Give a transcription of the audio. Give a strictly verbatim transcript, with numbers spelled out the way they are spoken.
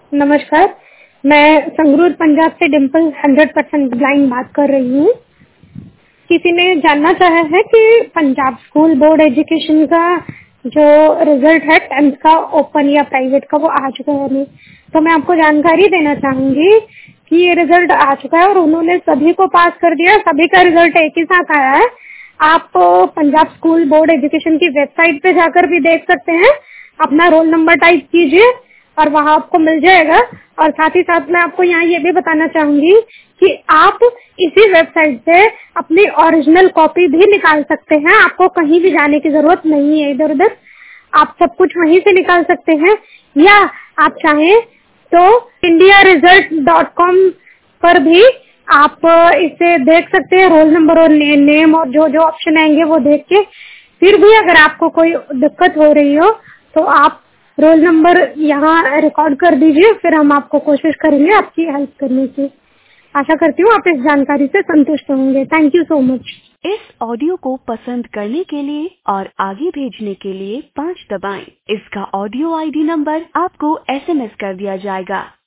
नमस्कार, मैं संगरूर पंजाब से डिम्पल हंड्रेड परसेंट ब्लाइंड बात कर रही हूँ। किसी ने जानना चाहा है कि पंजाब स्कूल बोर्ड एजुकेशन का जो रिजल्ट है टेंथ का ओपन या प्राइवेट का वो आ चुका है नहीं, तो मैं आपको जानकारी देना चाहूंगी कि ये रिजल्ट आ चुका है और उन्होंने सभी को पास कर दिया। सभी का रिजल्ट एक ही साथ आया है। आप पंजाब स्कूल बोर्ड एजुकेशन की वेबसाइट पे जाकर भी देख सकते हैं। अपना रोल नंबर टाइप कीजिए और वहाँ आपको मिल जाएगा। और साथ ही साथ मैं आपको यहाँ ये भी बताना चाहूंगी कि आप इसी वेबसाइट से अपनी ओरिजिनल कॉपी भी निकाल सकते हैं। आपको कहीं भी जाने की जरूरत नहीं है इधर उधर, आप सब कुछ वहीं से निकाल सकते हैं। या आप चाहें तो इंडिया रिजल्ट डॉट कॉम पर भी आप इसे देख सकते हैं। रोल नंबर और ने, नेम और जो जो ऑप्शन आएंगे वो देख के फिर भी अगर आपको कोई दिक्कत हो रही हो तो आप रोल नंबर यहाँ रिकॉर्ड कर दीजिए, फिर हम आपको कोशिश करेंगे आपकी हेल्प करने की। आशा करती हूँ आप इस जानकारी से संतुष्ट होंगे। Thank you so much. इस ऑडियो को पसंद करने के लिए और आगे भेजने के लिए पाँच दबाएं। इसका ऑडियो आईडी नंबर आपको एसएमएस कर दिया जाएगा।